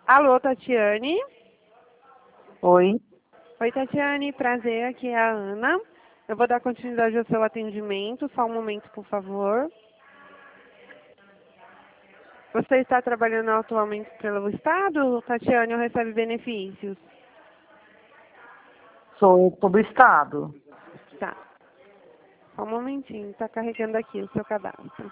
Alô, Tatiane? Oi. Oi, Tatiane, prazer, aqui é a Ana. Eu vou dar continuidade ao seu atendimento, só um momento, por favor. Você está trabalhando atualmente pelo Estado, Tatiane, ou recebe benefícios? Sou do estado. Tá. Só um momentinho, está carregando aqui o seu cadastro.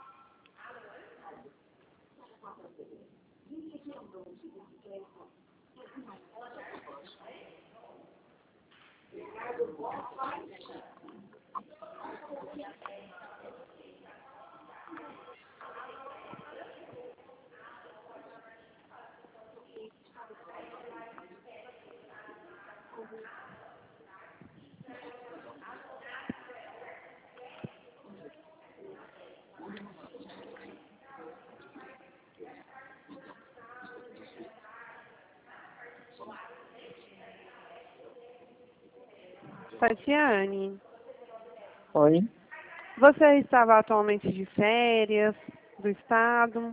Tatiane, Oi. você estava atualmente de férias do Estado?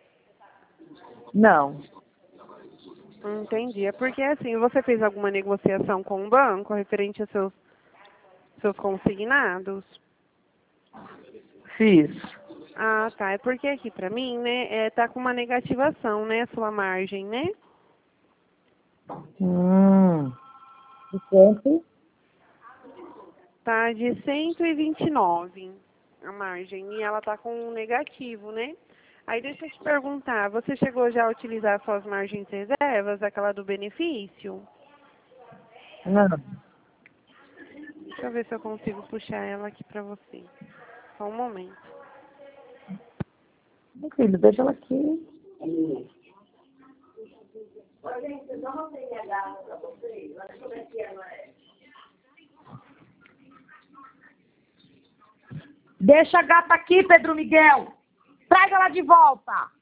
Não. Entendi. É porque, assim, você fez alguma negociação com o banco referente aos seus consignados? Fiz. Ah, tá. É porque aqui pra mim, né, tá com uma negativação, né, a sua margem, né? De quanto? Tá de 129 a margem e ela tá com um negativo, né? Aí deixa eu te perguntar, você chegou já a utilizar suas margens reservas, aquela do benefício? Não. Deixa eu ver se eu consigo puxar ela aqui pra você. Só um momento. Meu filho, deixa ela aqui. Deixa a gata aqui, Pedro Miguel. Traz ela de volta.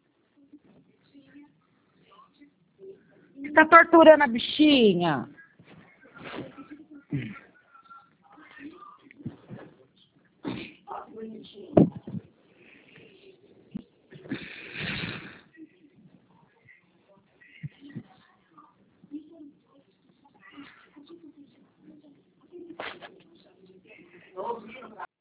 Você tá torturando a bichinha.